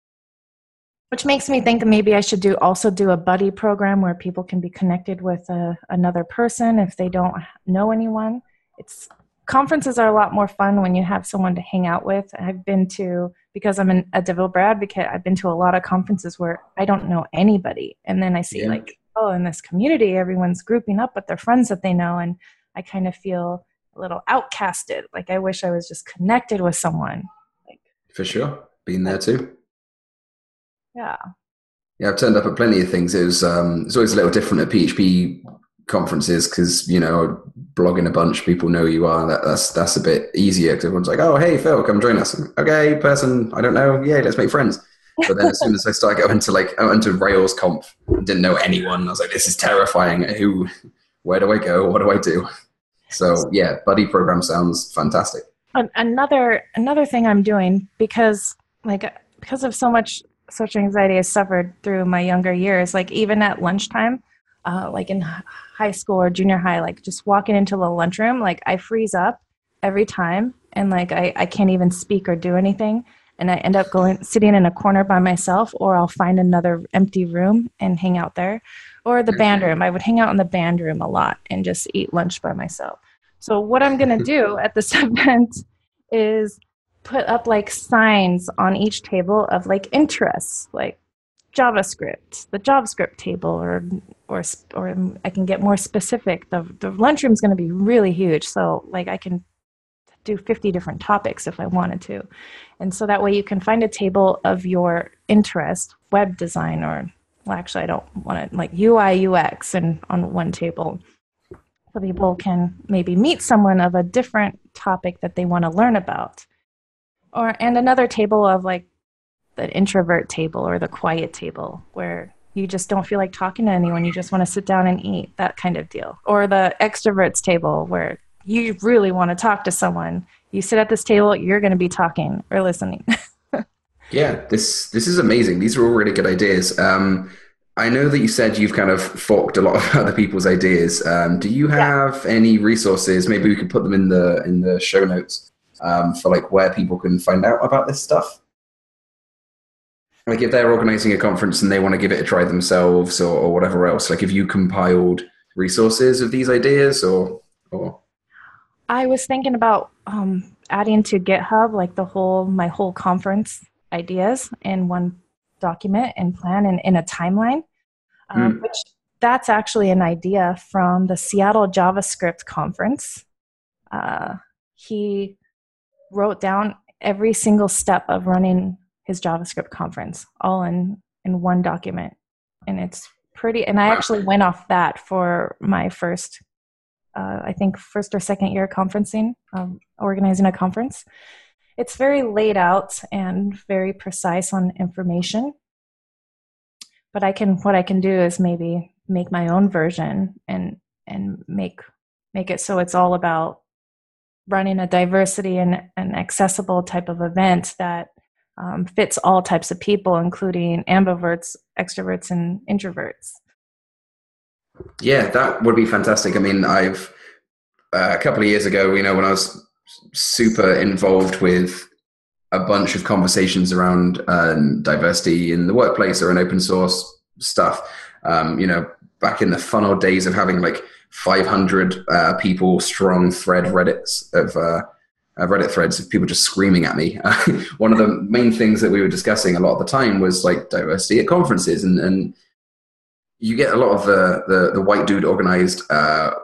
B: Which makes me think maybe I should do also do a buddy program where people can be connected with a, another person if they don't know anyone. It's conferences are a lot more fun when you have someone to hang out with. I've been to, because I'm an, a developer advocate, I've been to a lot of conferences where I don't know anybody. And then I see yeah. like, oh, in this community, everyone's grouping up with their friends that they know. And I kind of feel a little outcasted. Like I wish I was just connected with someone. Like,
A: for sure. Been there too.
B: Yeah.
A: Yeah, I've turned up at plenty of things. It was um, it's always a little different at P H P conferences because, you know, blogging a bunch, people know who you are. That, that's that's a bit easier because everyone's like, oh, hey, Phil, come join us. Okay, person, I don't know. Yeah, let's make friends. But then as soon as I started going to like, I went to Rails Conf, didn't know anyone. I was like, this is terrifying. Who, where do I go? What do I do? So yeah, buddy program sounds fantastic.
B: Another another thing I'm doing because like because of so much social anxiety I suffered through my younger years, like even at lunchtime, uh, like in high school or junior high, like just walking into the lunchroom, like I freeze up every time and like I, I can't even speak or do anything. And I end up going sitting in a corner by myself, or I'll find another empty room and hang out there. Or the band room. I would hang out in the band room a lot and just eat lunch by myself. So what I'm going to do at this event is put up like signs on each table of like interests, like JavaScript, the JavaScript table, or or or I can get more specific. The the lunchroom is going to be really huge, so like I can do fifty different topics if I wanted to, and so that way you can find a table of your interest, web design, or well, actually I don't want it like U I U X, and on one table, so people can maybe meet someone of a different topic that they want to learn about. Or and another table of like the introvert table or the quiet table where you just don't feel like talking to anyone. You just want to sit down and eat, that kind of deal. Or the extroverts table where you really want to talk to someone. You sit at this table, you're going to be talking or listening.
A: Yeah, this this is amazing. These are all really good ideas. Um, I know that you said you've kind of forked a lot of other people's ideas. Um, do you have yeah. any resources? Maybe we could put them in the in the show notes. Um, for like where people can find out about this stuff. Like if they're organizing a conference and they want to give it a try themselves or, or whatever else, like have you compiled resources of these ideas or, or?
B: I was thinking about um, adding to GitHub, like the whole, my whole conference ideas in one document and plan and in a timeline, um, mm. which that's actually an idea from the Seattle JavaScript conference. Uh, he wrote down every single step of running his JavaScript conference all in, in one document. And it's pretty, and I actually went off that for my first, uh, I think first or second year conferencing, um, organizing a conference. It's very laid out and very precise on information. But I can, what I can do is maybe make my own version and, and make, make it so it's all about running a diversity and an accessible type of event that um, fits all types of people, including ambiverts, extroverts, and introverts.
A: Yeah, that would be fantastic. I mean, I've uh, a couple of years ago, you know, when I was super involved with a bunch of conversations around uh, diversity in the workplace or in open source stuff, um, you know, back in the fun old days of having like five hundred uh, people strong thread Reddits of uh, uh, Reddit threads of people just screaming at me. Uh, one of the main things that we were discussing a lot of the time was like diversity at conferences, and, and you get a lot of the the, the white dude organized uh,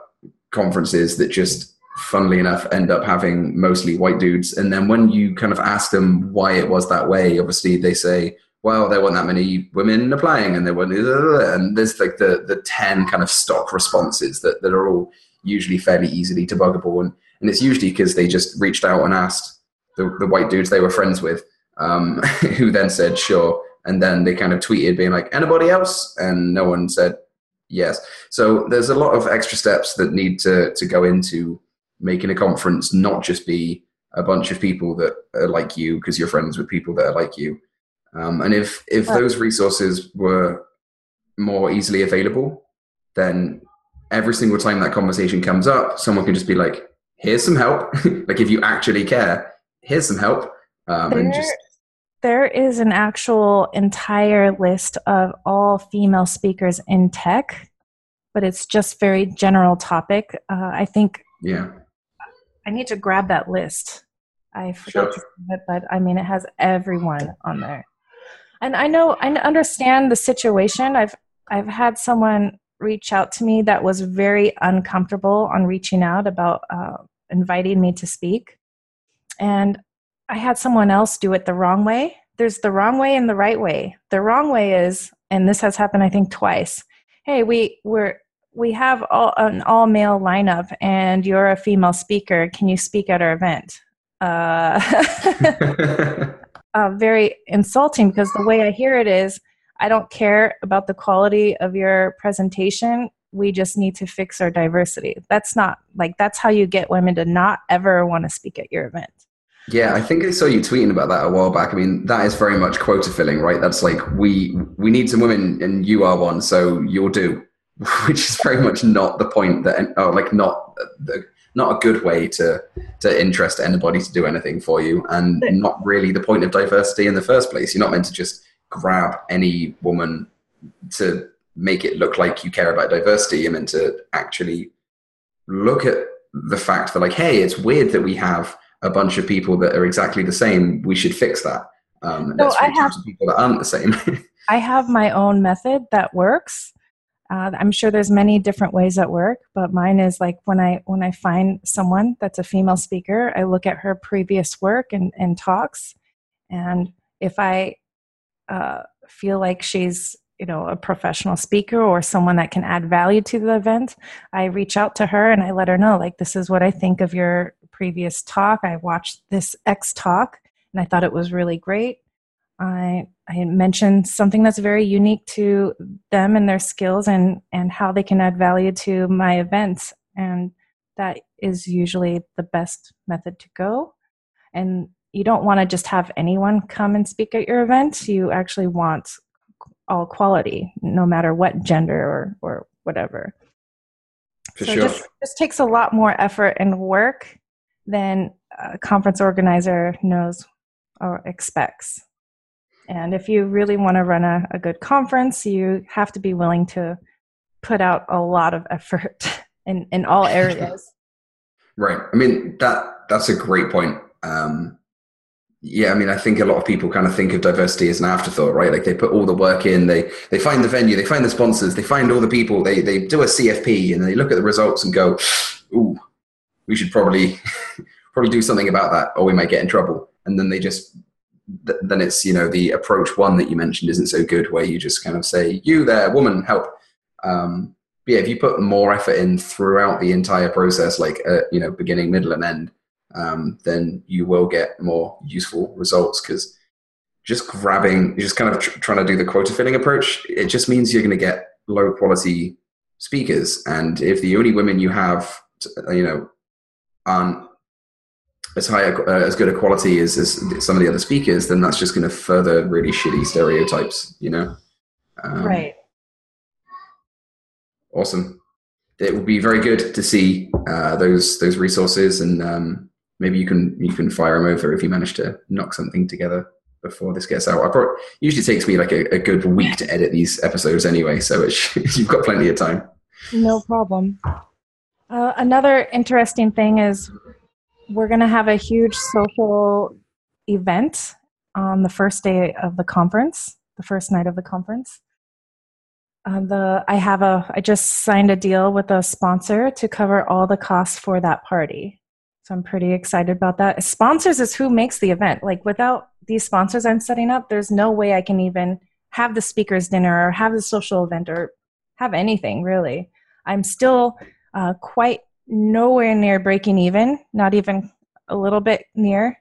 A: conferences that just, funnily enough, end up having mostly white dudes. And then when you kind of ask them why it was that way, obviously they say, well, there weren't that many women applying, and there weren't, and there's like the the ten kind of stock responses that, that are all usually fairly easily debuggable. And, and it's usually because they just reached out and asked the, the white dudes they were friends with, um, who then said, sure. And then they kind of tweeted being like, anybody else? And no one said yes. So there's a lot of extra steps that need to, to go into making a conference not just be a bunch of people that are like you because you're friends with people that are like you. Um, and if, if those resources were more easily available, then every single time that conversation comes up, someone can just be like, here's some help. Like, if you actually care, here's some help. Um,
B: there,
A: and just
B: there is an actual entire list of all female speakers in tech, but it's just very general topic. Uh, I think
A: yeah.
B: I need to grab that list. I forgot
A: Sure.
B: to see it, but I mean, it has everyone on there. And I know, I understand the situation. I've, I've had someone reach out to me that was very uncomfortable on reaching out about uh, inviting me to speak. And I had someone else do it the wrong way. There's the wrong way and the right way. The wrong way is, and this has happened, I think, twice. Hey, we we're we have all, an all male lineup, and you're a female speaker. Can you speak at our event? Uh, uh, very insulting, because the way I hear it is, I don't care about the quality of your presentation. We just need to fix our diversity. That's not like, that's how you get women to not ever want to speak at your event.
A: Yeah, I think I saw you tweeting about that a while back. I mean, that is very much quota filling, right? That's like, we we need some women and you are one, so you'll do, which is very much not the point that, or like not the, not a good way to to interest anybody to do anything for you, and not really the point of diversity in the first place. You're not meant to just grab any woman to make it look like you care about diversity. You're meant to actually look at the fact that, like, hey, it's weird that we have a bunch of people that are exactly the same. We should fix that. Um,
B: so
A: let's
B: I
A: reach
B: have,
A: out to people that aren't the same.
B: I have my own method that works. Uh, I'm sure there's many different ways that work, but mine is like, when I when I find someone that's a female speaker, I look at her previous work and, and talks, and if I uh, feel like she's, you know, a professional speaker or someone that can add value to the event, I reach out to her and I let her know, like, this is what I think of your previous talk. I watched this X talk and I thought it was really great. I I mentioned something that's very unique to them and their skills, and, and how they can add value to my events. And that is usually the best method to go. And you don't want to just have anyone come and speak at your event. You actually want all quality, no matter what gender or, or whatever.
A: For
B: so
A: sure.
B: This, this takes a lot more effort and work than a conference organizer knows or expects. And if you really want to run a, a good conference, you have to be willing to put out a lot of effort in, in all areas.
A: Right. I mean, that that's a great point. Um, yeah, I mean, I think a lot of people kind of think of diversity as an afterthought, right? Like, they put all the work in, they they find the venue, they find the sponsors, they find all the people, they they do a C F P, and they look at the results and go, ooh, we should probably probably do something about that, or we might get in trouble. And then they just, th- then it's, you know, the approach one that you mentioned isn't so good, where you just kind of say, you there, woman, help. Um, but yeah, if you put more effort in throughout the entire process, like, uh, you know, beginning, middle, and end, um, then you will get more useful results. Because just grabbing, just kind of tr- trying to do the quota filling approach, it just means you're going to get low quality speakers. And if the only women you have, you know, aren't as high, uh, as good a quality as, as some of the other speakers, then that's just going to further really shitty stereotypes, you know? Um,
B: right.
A: Awesome. It would be very good to see uh, those those resources, and um, maybe you can you can fire them over if you manage to knock something together before this gets out. I probably, usually takes me like a, a good week to edit these episodes anyway, so it's, you've got plenty of time.
B: No problem. Uh, another interesting thing is, we're going to have a huge social event on the first day of the conference, the first night of the conference. Uh, the I have a I just signed a deal with a sponsor to cover all the costs for that party. So I'm pretty excited about that. Sponsors is who makes the event. Like without these sponsors I'm setting up, there's no way I can even have the speakers dinner or have the social event or have anything really. I'm still uh, quite nowhere near breaking even, not even a little bit near.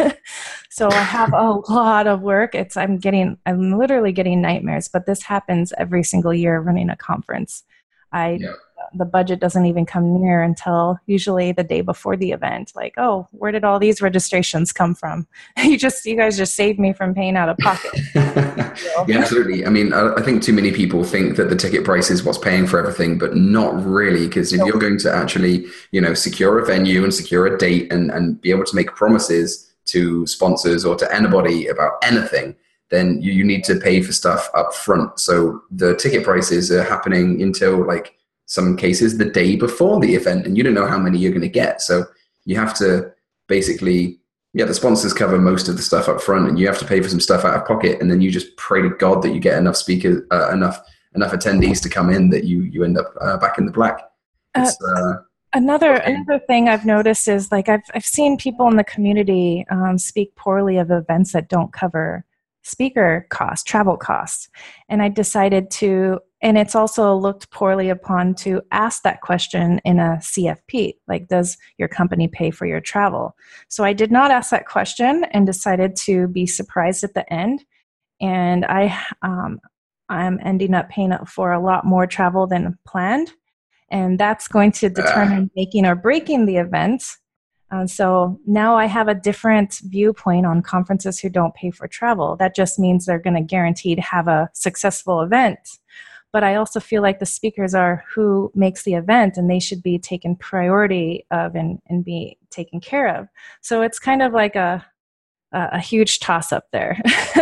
B: So I have a lot of work. It's I'm getting I'm literally getting nightmares, but this happens every single year running a conference. I
A: Yeah.
B: The budget doesn't even come near until usually the day before the event. Like, oh, where did all these registrations come from? You just you guys just saved me from paying out of pocket.
A: Yeah, absolutely. I mean, I, I think too many people think that the ticket price is what's paying for everything, but not really. Because if
B: So
A: you're going to actually, you know, secure a venue and secure a date and, and be able to make promises to sponsors or to anybody about anything, then you, you need to pay for stuff up front. So the ticket prices are happening until like some cases the day before the event, and you don't know how many you're going to get. So you have to basically, yeah, the sponsors cover most of the stuff up front, and you have to pay for some stuff out of pocket, and then you just pray to God that you get enough speakers, uh, enough enough attendees to come in that you you end up uh, back in the black.
B: uh,
A: It's uh,
B: another
A: okay.
B: another thing I've noticed is like I've I've seen people in the community um, speak poorly of events that don't cover speaker costs, travel costs, and I decided to. And it's also looked poorly upon to ask that question in a C F P, like, does your company pay for your travel? So I did not ask that question and decided to be surprised at the end. And I, um, I'm ending up paying for a lot more travel than planned. And that's going to
A: Uh,
B: determine making or breaking the event. Uh, so now I have a different viewpoint on conferences who don't pay for travel. That just means they're going to guaranteed have a successful event. But I also feel like the speakers are who makes the event, and they should be taken priority of and, and be taken care of. So it's kind of like a a, a huge toss up there.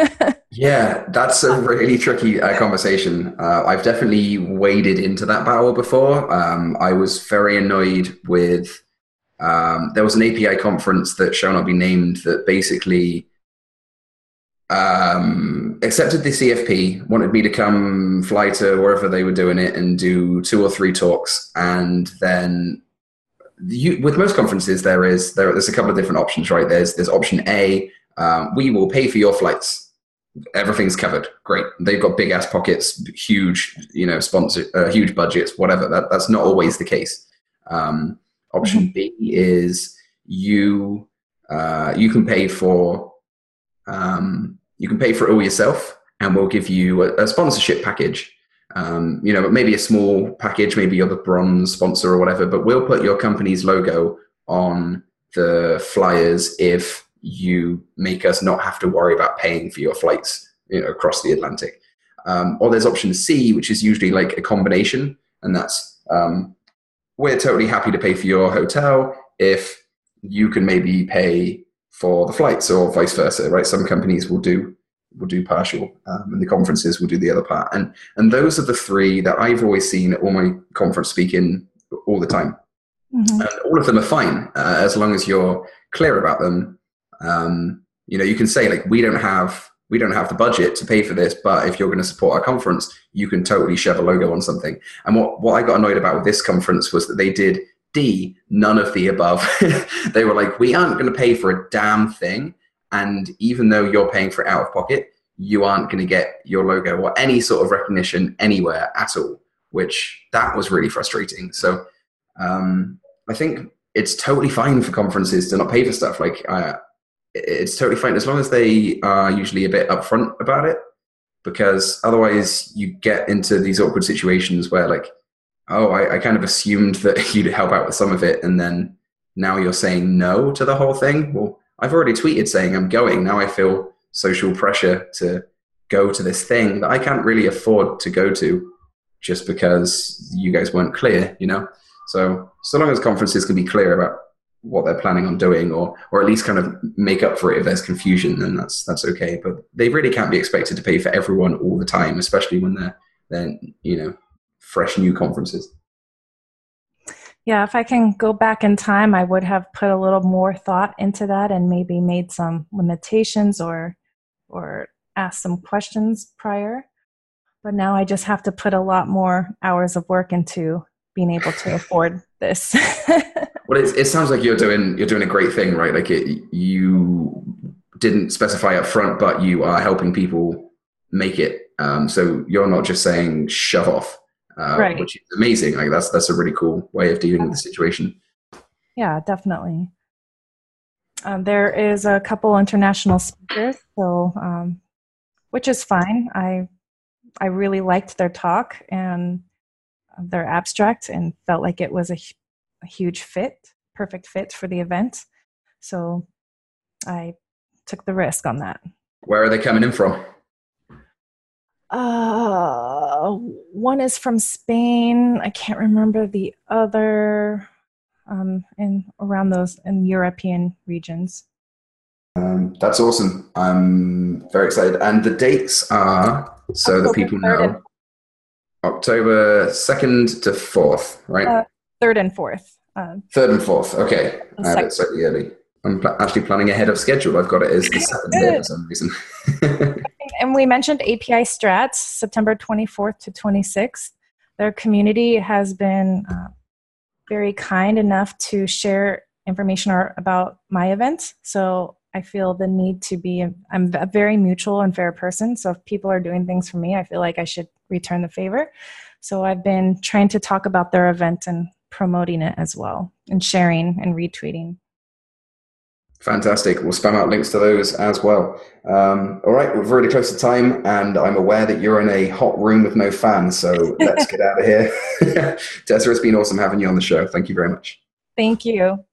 A: yeah, that's a really tricky uh, conversation. Uh, I've definitely waded into that battle before. Um, I was very annoyed with. Um, there was an A P I conference that shall not be named that basically um, accepted the C F P, wanted me to come fly to wherever they were doing it and do two or three talks. And then you, with most conferences, there is there, there's a couple of different options, right? There's there's option A, um, we will pay for your flights. Everything's covered. Great. They've got big ass pockets, huge, you know, sponsor, uh, huge budgets, whatever. That that's not always the case. Um, option B is you uh, you can pay for um, you can pay for it all yourself, and we'll give you a, a sponsorship package. Um, you know, maybe a small package, maybe you're the bronze sponsor or whatever, but we'll put your company's logo on the flyers if you make us not have to worry about paying for your flights, you know, across the Atlantic. Um, or there's option C, which is usually like a combination, and that's um, we're totally happy to pay for your hotel if you can maybe pay for the flights, or vice versa, right? Some companies will do will do partial, um, and the conferences will do the other part. And and those are the three that I've always seen at all my conference speaking all the time.
B: Mm-hmm.
A: And all of them are fine uh, as long as you're clear about them. Um, you know, you can say like, we don't have we don't have the budget to pay for this, but if you're going to support our conference, you can totally shove a logo on something. And what what I got annoyed about with this conference was that they did D, none of the above. They were like, we aren't going to pay for a damn thing. And even though you're paying for it out of pocket, you aren't going to get your logo or any sort of recognition anywhere at all, which that was really frustrating. So um, I think it's totally fine for conferences to not pay for stuff. Like uh, it's totally fine as long as they are usually a bit upfront about it, because otherwise you get into these awkward situations where like, oh, I, I kind of assumed that you'd help out with some of it, and then now you're saying no to the whole thing. Well, I've already tweeted saying I'm going. Now I feel social pressure to go to this thing that I can't really afford to go to just because you guys weren't clear, you know? So, so long as conferences can be clear about what they're planning on doing, or or at least kind of make up for it if there's confusion, then that's that's okay. But they really can't be expected to pay for everyone all the time, especially when they're they're you know fresh new conferences.
B: Yeah, if I can go back in time, I would have put a little more thought into that and maybe made some limitations or or asked some questions prior. But now I just have to put a lot more hours of work into being able to afford this.
A: Well, it, it sounds like you're doing you're doing a great thing, right? Like it, you didn't specify up front, but you are helping people make it. Um, so you're not just saying shove off, uh,
B: Right.
A: which is amazing. Like that's that's a really cool way of dealing with the situation.
B: Yeah, definitely. Um, there is a couple international speakers, so um, which is fine. I I really liked their talk and their abstract, and felt like it was a, a huge fit, perfect fit for the event. So I took the risk on that.
A: Where are they coming in from?
B: Uh, one is from Spain. I can't remember the other. Um, in around those in European regions.
A: Um, that's awesome. I'm very excited. And the dates are, so that people know, October second to fourth, right?
B: Uh, third and fourth. Uh,
A: Third and fourth. Okay. I have it slightly early. I'm pl- actually planning ahead of schedule. I've got it as the seventh here for some reason.
B: And we mentioned A P I Strats, September twenty-fourth to twenty-sixth. Their community has been uh, very kind enough to share information or, about my event. So I feel the need to be, I'm a very mutual and fair person. So if people are doing things for me, I feel like I should return the favor. So I've been trying to talk about their event and promoting it as well, and sharing and retweeting.
A: Fantastic. We'll spam out links to those as well. Um, all right, we're really close to time, and I'm aware that you're in a hot room with no fans, so let's get out of here. Tessa, it's been awesome having you on the show. Thank you very much.
B: Thank you.